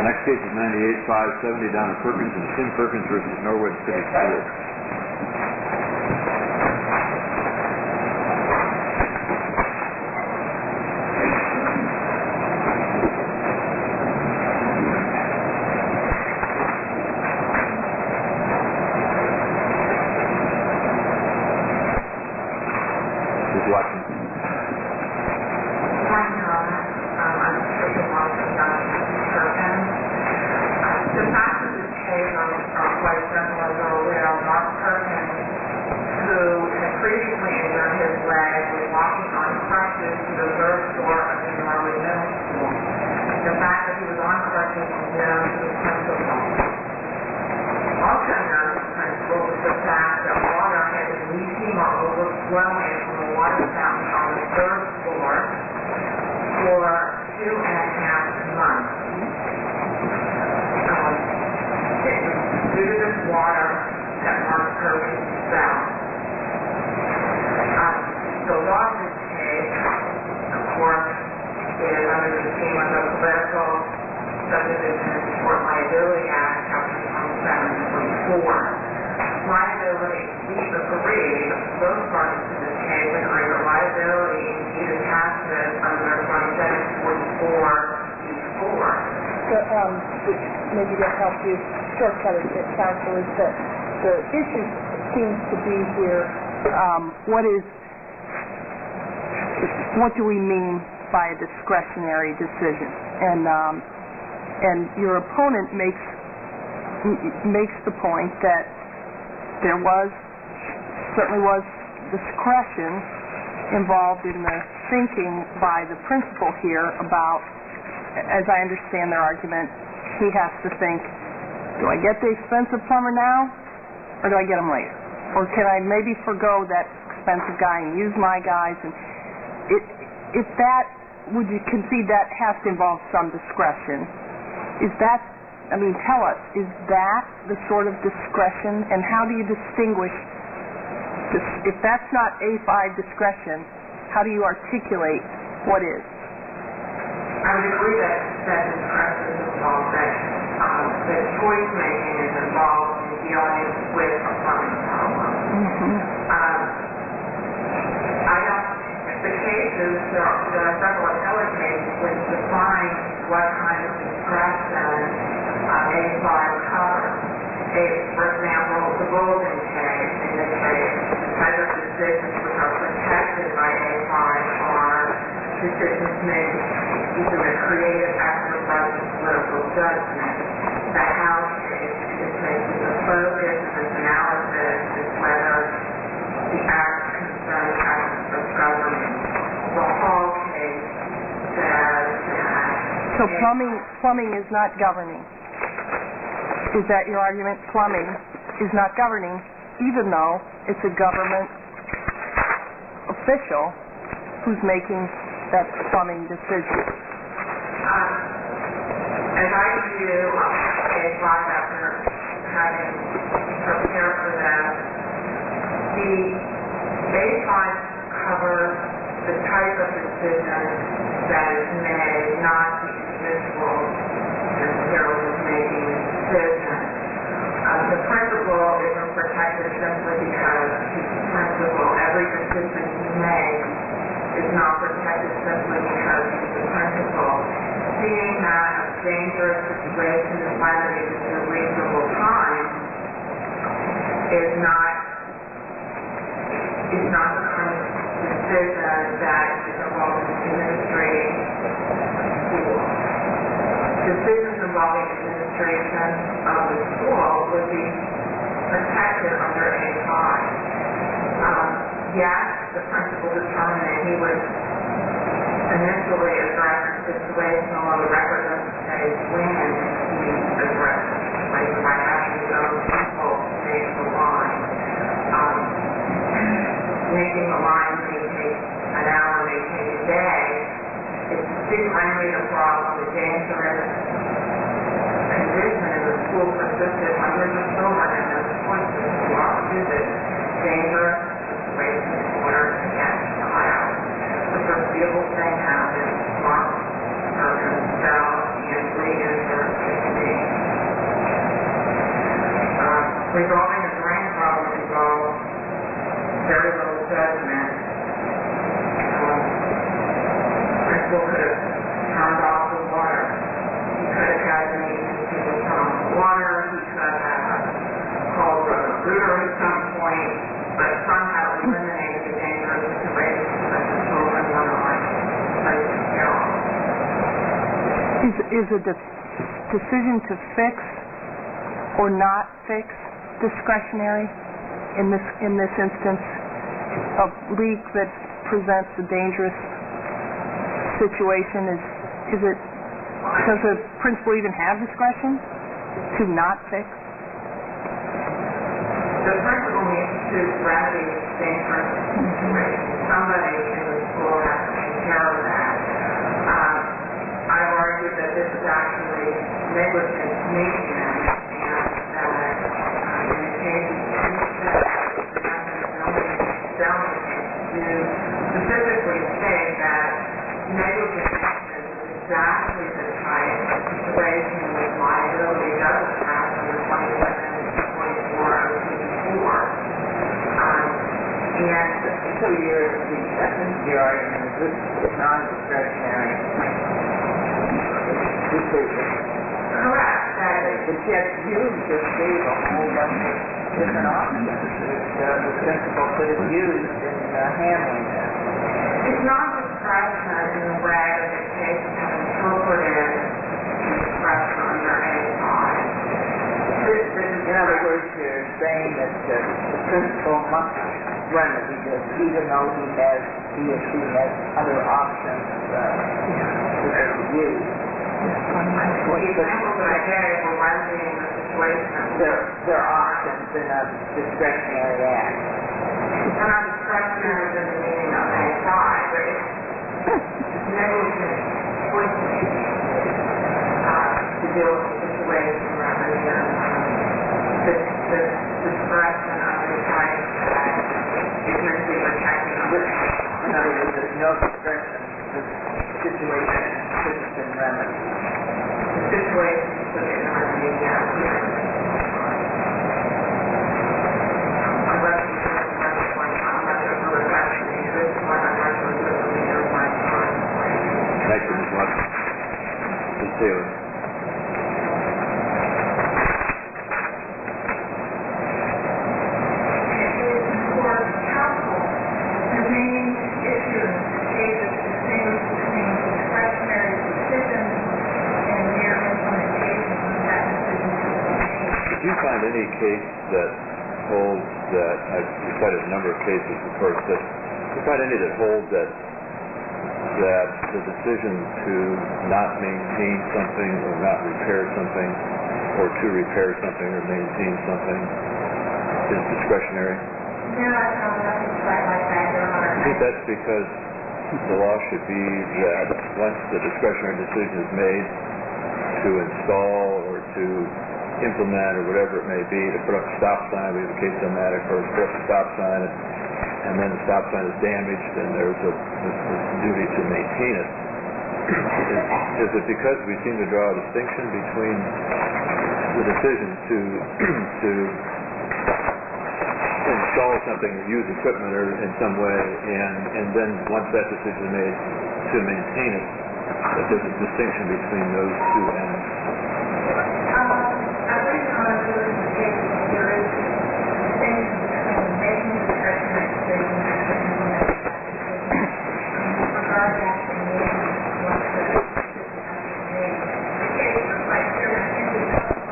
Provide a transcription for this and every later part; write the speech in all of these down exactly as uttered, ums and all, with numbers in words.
Next case is ninety-eight five seventy, Donna Perkins and Tim Perkins versus Norwood City Schools. Who's watching? Overflowing from a water fountain on the third floor for two and a half months. Um, it was due to this water that Mark Perkins fell. Um, the law of this case, of course, is under the scheme of the Political Subdivision and Tort Liability Act, Chapter twenty-seven twenty-four. Liability, we agree, both parties to this case agree that liability is attaches under twenty-seven forty-four B four. So, um, which maybe to help you shortcut it, counsel, is that the issue seems to be here, um, what is, what do we mean by a discretionary decision? And, um, and your opponent makes, makes the point that there was, certainly was discretion involved in the thinking by the principal here about, as I understand their argument, he has to think, do I get the expensive plumber now, or do I get him later? Or can I maybe forgo that expensive guy and use my guys? And it, if that, would you concede that has to involve some discretion? Is that, I mean, tell us, is that the sort of discretion, and how do you distinguish, this, if that's not A five discretion, how do you articulate what is? I would agree that, that discretion is involved, that um, the choice making is involved in dealing with a plumbing problem. Mm-hmm. Um, I don't, the cases, there are, there are several appellate cases which define what kind of discretion Uh, A five covers. A, for example, the Golden case, in the case, the type of decisions which are protected by A five are decisions made either with creative exercise or political judgment. The House case indicates that the focus of this analysis is whether the act concerns acts of government. The Hall case says that... So plumbing, plumbing is not governing. Is that your argument? Plumbing is not governing, even though it's a government official who's making that plumbing decision. Um, as I view A five after having prepared for them, the A five covers the type of decision that is made, not the individual necessarily making the decision. Um, the principal isn't protected simply because he's the principal. Every decision he makes is not protected simply because he's the principal. Seeing that a dangerous situation is limited to a reasonable time is not is not the kind of decision that is involved in administrating school. Decisions involving administration of the school would be protected under A five. Um, yes, the principal determined that he would initially address the situation, although the record doesn't say when he addressed the situation, by having his own people make the line. Um, making the line may take an hour, may take a day. It didn't remedy the problem. The dangerous condition in the school persisted hundreds of children and their choices to walk through this dangerous situation in order to get the child. The foreseeable thing happened. Mark Perkins fell and resolving a drain problem involves very little judgment. Um, Principal could have turned off the water. He could have had an agency to turn off the water. He could have called a rooter at some point, but somehow eliminated the dangerous situations that the children were not placed in care of. Is, is a de- decision to fix or not fix discretionary in this in this instance? A leak that presents a dangerous situation, is is it, does the principal even have discretion to not fix? The principal needs to remedy this dangerous situation. Somebody in the school has to take care of that. Um, I've argued that this is actually negligent maintenance, and that uh, in the case that the building you specifically state that negligent maintenance is exactly the type of situation with liability does pass under twenty-seven forty-four of C four. Um, and so your the essence of your argument is this is non-discretionary decision. correct, that But yet you just gave a whole bunch of different options which uh, the principal could have used in uh, handling this. it's not discretion in the way that the cases have interpreted discretion under A five. This, this is In other words, you're saying that uh, the principal must remedy this even though he has, he or she has other options uh, to use. the examples that I gave were remedying the situation. There, there are options in a discretionary act. And I'm discretionary within the meaning of A five, but it's negligent choices uh, to deal with the situation rather than the, the discretion under the type that is meant to be protected under A five. In other words, there's no discretion. The situation should have been remedied. The situation should be remedied, yeah, here. Unless you feel like that's like, I'm not going to do it back to me at this point, I'm not going to do it for the year of my time. Thank you, Miz Watson. Miz Taylor. Did you find any case that holds that, I've cited a number of cases, of course, that, did you find any that hold that that the decision to not maintain something or not repair something, or to repair something or maintain something is discretionary? No, I found nothing quite like that, Your Honor. I think that's because the law should be that once the discretionary decision is made to install or to implement or whatever it may be, to put up a stop sign, we have a case on that, of course, put up a stop sign, and, and then the stop sign is damaged, and there's a, a, a duty to maintain it. Is, is it because we seem to draw a distinction between the decision to to install something or use equipment or in some way, and, and then once that decision is made to maintain it, that there's a distinction between those two ends? I believe, Your Honor, there is a case where there is a distinction between making a discretionary decision and actually implementing that decision. With regard to actually making what the decision actually made, the case is quite clear that in the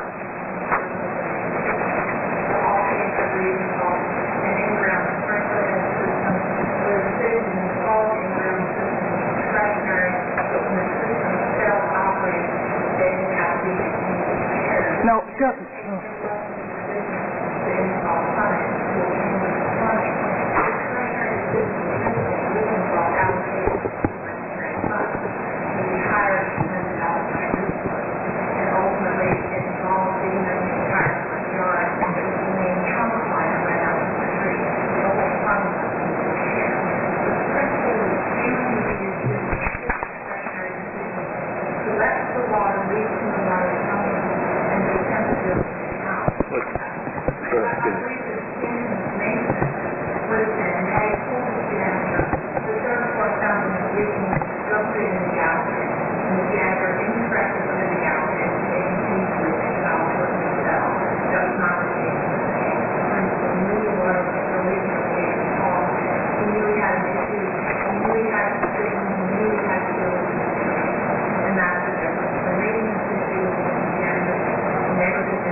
all cases we involve an in-ground sprinkler system where the decision to install the in-ground system is discretionary, but when the system itself operates, they will have to be repaired. No, don't. Let the water leak from the water company and the temperature of the house. But, so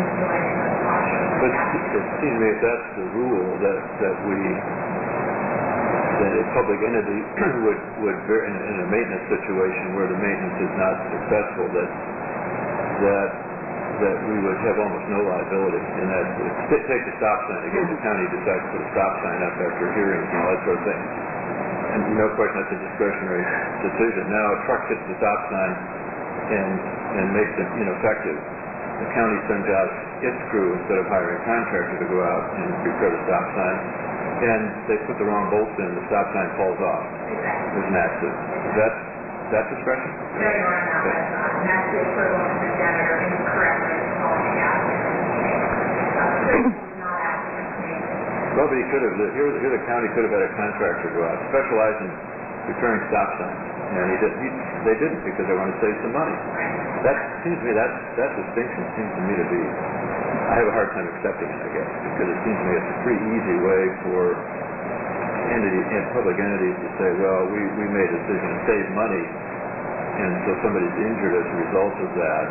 doing the caution. But it seems to me if that's the rule, that, that we, that a public entity would, would, ver- in in a maintenance situation where the maintenance is not successful, that, that, that we would have almost no liability. And that, t- take the stop sign, again, the county decides to put a stop sign up after hearings and all that sort of thing. And no question, that's a discretionary decision. Now a truck hits the stop sign and, and makes it ineffective. The county sends out its crew instead of hiring a contractor to go out and repair the stop sign, and they put the wrong bolts in, the stop sign falls off. Exactly. There's an accident. Is that, that discretion? No, you are not, that's not. And that's the equivalent of the janitor incorrectly calling the applicant. Uh, this is not applicant's maintenance. Well, but he could have, here, here the county could have had a contractor go out, specialize in repairing stop signs. And he did, he, they didn't because they wanted to save some money. That seems to me, that, that distinction seems to me to be, I have a hard time accepting it, I guess, because it seems to me it's a pretty easy way for entities, and public entities to say, well, we, we made a decision to save money, and so somebody's injured as a result of that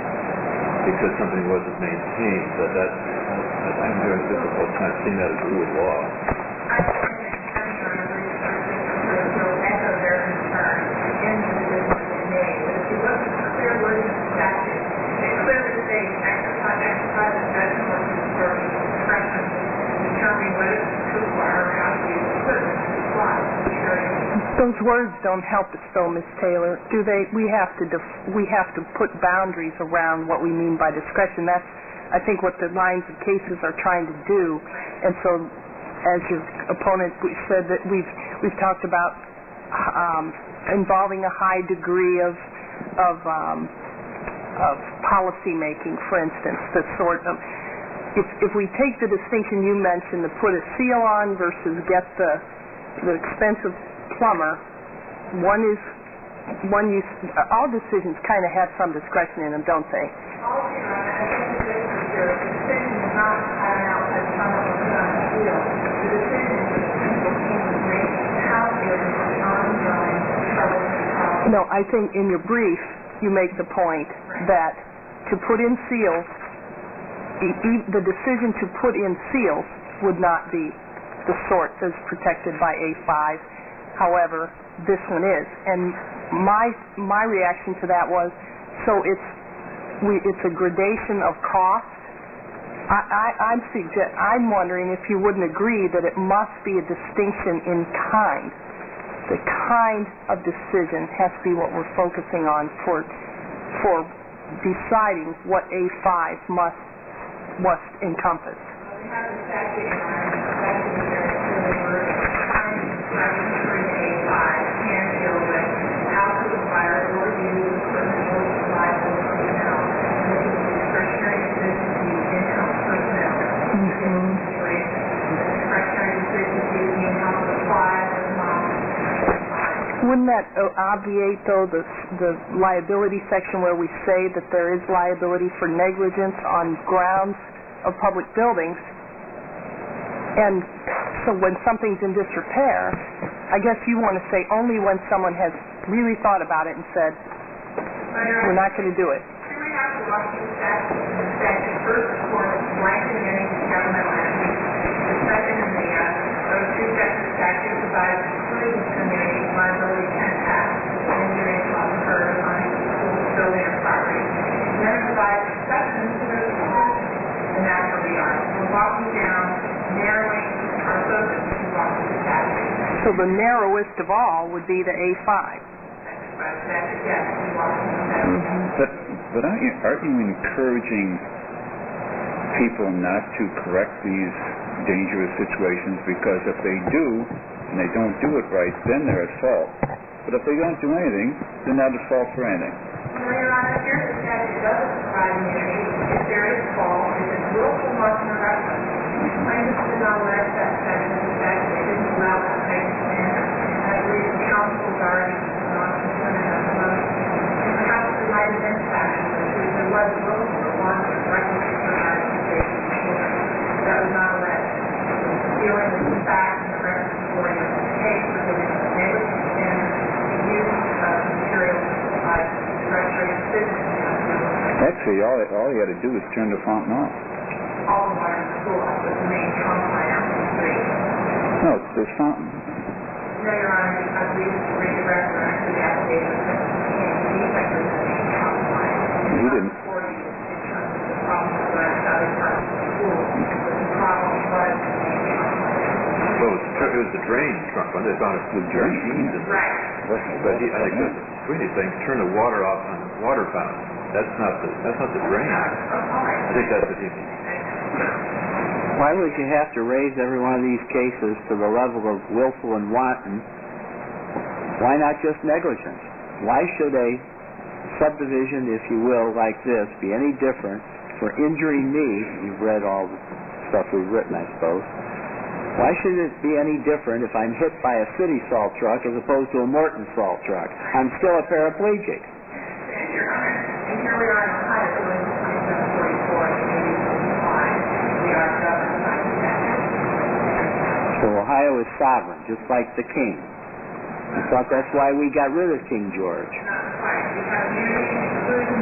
because something wasn't maintained. But that, I'm having a difficult time seeing that as a rule of law. I think that having our research will echo their concern in the decision that they made. But if you look at the clear words of the statute, it clearly states exercise, exercise of judgment or discretion in determining whether to acquire or how to use equipment to supply material. Those words don't help us, though, Miz Taylor, do they? We have to def- we have to put boundaries around what we mean by discretion. That's, I think, what the lines of cases are trying to do. And so, as your opponent said, that we've we've talked about um, involving a high degree of of um, of policy making, for instance, the sort of. If, if we take the distinction you mentioned, to put a seal on versus get the the expensive plumber, one is one use. All decisions kind of have some discretion in them, don't they? Also, I think the difference here, the decision is not to hire an outside plumber or put on a seal. The decision is the people team is making how there is an ongoing troublesome problem. No, I think in your brief you make the point that to put in seals, e- e- the decision to put in seals would not be the sort that's protected by A five. However, this one is. And my my reaction to that was, so it's we it's a gradation of cost. I, I, I'm suggest, I'm wondering if you wouldn't agree that it must be a distinction in kind. The kind of decision has to be what we're focusing on for for deciding what A five must must encompass. We have the statute in our statute is very clearly worded. Time reference to A five can deal with how to acquire or use equipment or supply for personnel. And this is a discretionary decision to use in-house personnel. Mm-hmm. Situation. The discretionary decision to use the in-house supply is not. Wouldn't that uh, obviate, though, the the liability section where we say that there is liability for negligence on grounds of public buildings? And so when something's in disrepair, I guess you want to say only when someone has really thought about it and said, we're not going to do it. Here we have to walk through the statute. And the statute first, of course, blanketing any governmental entity. The second, in the uh, those two sections of statute provides exclusions from the liability can pass injuries occurred on a school building or property. And then it provides exceptions to those exclusions. And that's where we are. We're walking down, narrowing our focus as we walk through the statute. So the narrowest of all would be the A five. But that's, yes, we walk through the statute. But, but aren't you, aren't you encouraging people not to correct these dangerous situations? Because if they do, and they don't do it right, then they're at fault. But if they don't do anything, they're not at fault for anything. No, Your Honor, here the statute doesn't provide immunity. If there is fault, if it's willful wanton or reckless. Plaintiffs did not allege that section of the statute. They didn't allow that type of standard. And I believe the counsel has already gone to the Senate as well. And perhaps there might have been factions if there was willful or wanton or reckless disregard of the safety of children. That was not alleged. Dealing with the facts and the record before you, the case for giving a negligent standard, the use of materials supplied discretionary decisions. Well, Actually, all, all you had to do was turn the fountain off. All the water in the school, but the main trunk line out the street. No, it's this fountain. No, Your Honor, because we redirected our to the application that became defective in the main trunk line. You didn't. For you, in terms of the problem that led to other parts of the school, but the problem was the main trunk line. Well, it was, tr- it was the drain trunk one, they found it with drain. machines and... Right. But he, I think that's, Sweeney's saying, turn the water off on the water fountain. That's not the, that's not the drain. I think that's what he means. Why would you have to raise every one of these cases to the level of willful and wanton? Why not just negligence? Why should a subdivision, if you will, like this, be any different for injuring me? You've read all the stuff we've written, I suppose. Why should it be any different if I'm hit by a city salt truck as opposed to a Morton salt truck? I'm still a paraplegic. And Your Honor, and here we are in Ohio, doing twenty-seven forty-four and eighty forty-five. We are governed by the statute. So Ohio is sovereign, just like the king. I thought that's why we got rid of King George. Not quite. We have unity, inclusion,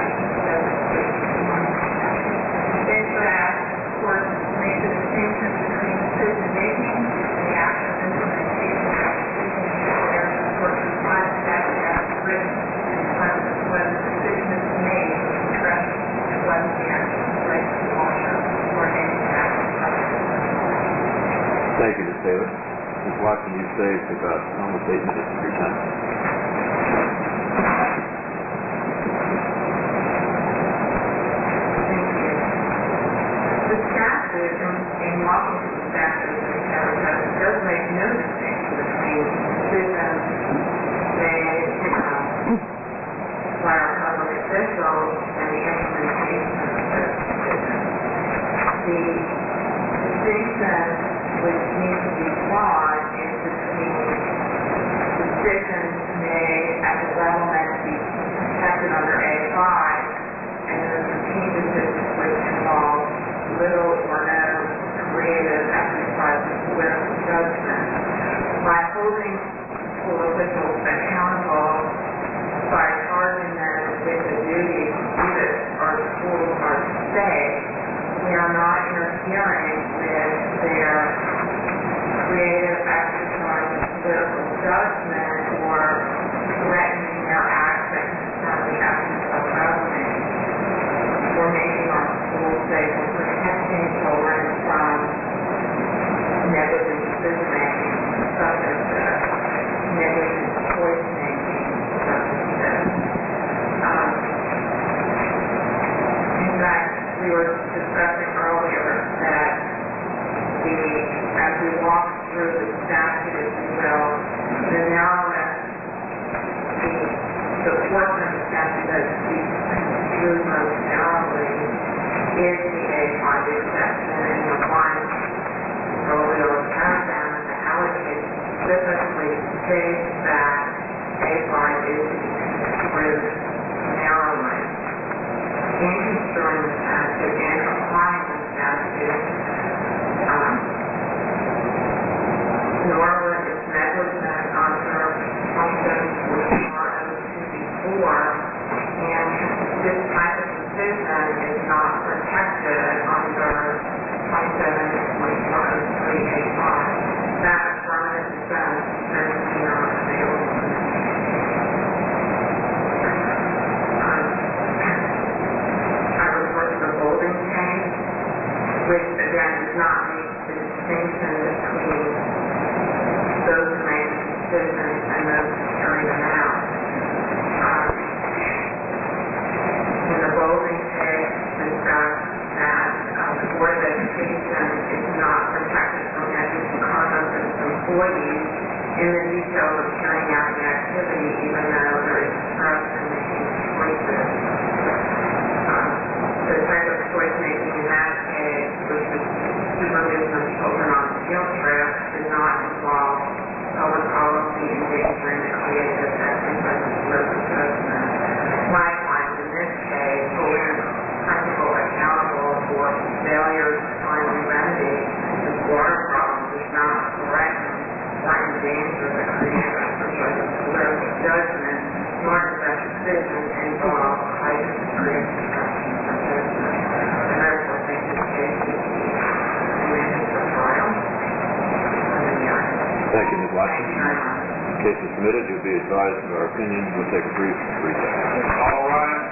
This would ask the court to make the distinction between decision-making and the actual implementation of the decision. There, the court can apply the statute as written and determine whether the decision is made with discretion and whether the action relates to washer or any action. Thank you, Miz Taylor. Miz Watson, you saved about almost eight minutes of your time. Thank you. The statute, in, in walking through the statute that the county has, does make no distinction between decisions made um, by our public officials and the implementation of those decisions. The distinction which needs to be drawn is between decisions made at the level meant to be protected under A five and those routine decisions which involve little or no creative exercise of political judgment. By holding school officials accountable by charging them with the duty to do this, our schools are safe, we are not interfering with their creative exercise of political judgment or threatening their acts that concern the essence of governing. We're making our schools safe. We're protecting children from negligent decision-making, such as this, negligent choice-making, such as this. Um, in fact, we were discussing earlier that the, as we walk through the statute, if you will, the narrowest, the, the portion of the statute that speaks construed most narrowly is the A five exception, and you'll find earlier a paragraph in the Howard case specifically states that A five is to be construed narrowly. In construing the statute and applying the statute, um, Norwood is negligent under twenty-seven forty-four oh two before, and this type of decision is not protected under twenty-seven forty-four oh three A five. That affirmative defense is certainly not available. Which again does not make the distinction between those who make decisions and those who carry them out. Um, in the Bowling case, discussed that um, the Board of Education is not protected from negligent conduct of its employees in the details of carrying out the activity, even though there is trust in making choices. Um, the type of choice making in that case, which is supervision of children on field trips, did not involve public policy endangering the creative exercise of political judgment. Likewise, in this case, holding a principal accountable for failures to timely remedy the water problem does not threaten or endanger the creative exercise of political judgment, nor does that decision involve heightened degree of Thank you, Miz Watson. Very much. Case is submitted, you'll be advised of our opinions. We'll take a brief recess. All rise.